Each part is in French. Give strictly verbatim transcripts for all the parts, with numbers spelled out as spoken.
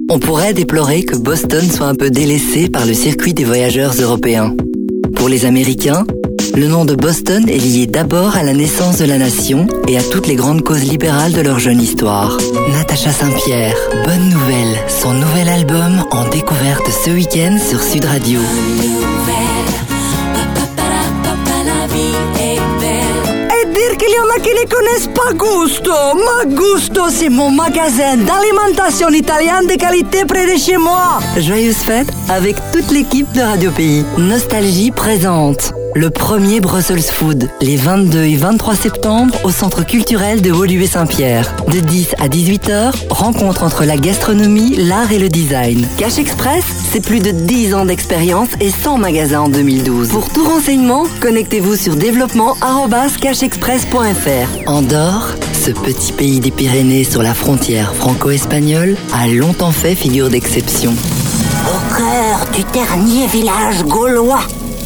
On pourrait déplorer que Boston soit un peu délaissé par le circuit des voyageurs européens. Pour les Américains, le nom de Boston est lié d'abord à la naissance de la nation et à toutes les grandes causes libérales de leur jeune histoire. Natacha Saint-Pierre, bonne nouvelle, son nouvel album en découverte ce week-end sur Sud Radio. Et dire qu'il y en a qui ne connaissent pas Gusto. Ma Gusto, c'est mon magasin d'alimentation italienne de qualité près de chez moi. Joyeuses fêtes avec toute l'équipe de Radio Pays. Nostalgie présente le premier Brussels Food, les vingt-deux et vingt-trois septembre au Centre culturel de Woluwe-Saint-Pierre. De dix à dix-huit heures, rencontre entre la gastronomie, l'art et le design. Cash Express, c'est plus de dix ans d'expérience et cent magasins en deux mille douze. Pour tout renseignement, connectez-vous sur développement arobase cash express point f r. Andorre, ce petit pays des Pyrénées sur la frontière franco-espagnole, a longtemps fait figure d'exception. Au cœur du dernier village gaulois,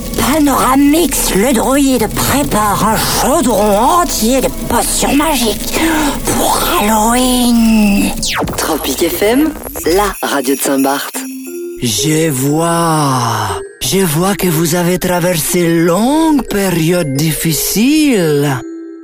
Panoramix, le druide prépare un chaudron entier de potions magiques pour Halloween. Tropique F M, la radio de Saint-Barth. Je vois, je vois que vous avez traversé une longue période difficile.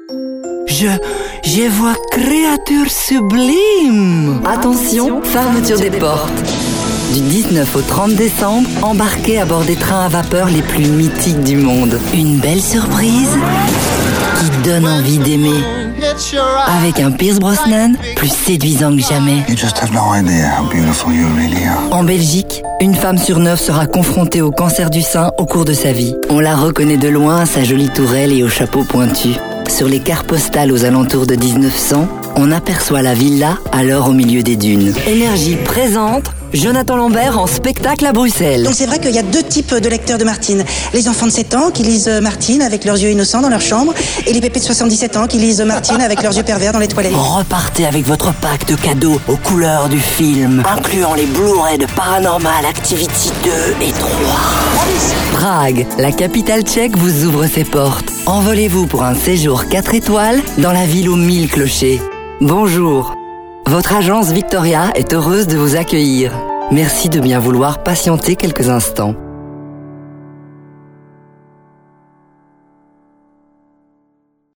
Je, je vois créature sublime. Attention, fermeture des portes. Du dix-neuf au trente décembre, embarquez à bord des trains à vapeur les plus mythiques du monde. Une belle surprise qui donne envie d'aimer. Avec un Pierce Brosnan plus séduisant que jamais. You just have no idea how beautiful you really are. En Belgique, une femme sur neuf sera confrontée au cancer du sein au cours de sa vie. On la reconnaît de loin à sa jolie tourelle et au chapeau pointu. Sur les cartes postales aux alentours de dix-neuf cents, on aperçoit la villa alors au milieu des dunes. Énergie présente Jonathan Lambert en spectacle à Bruxelles. Donc c'est vrai qu'il y a deux types de lecteurs de Martine. Les enfants de sept ans qui lisent Martine avec leurs yeux innocents dans leur chambre et les pépés de soixante-dix-sept ans qui lisent Martine avec leurs yeux pervers dans les toilettes. Repartez avec votre pack de cadeaux aux couleurs du film, incluant les Blu-ray de Paranormal Activity deux et trois. Prague, la capitale tchèque vous ouvre ses portes. Envolez-vous pour un séjour quatre étoiles dans la ville aux mille clochers. Bonjour. Votre agence Victoria est heureuse de vous accueillir. Merci de bien vouloir patienter quelques instants.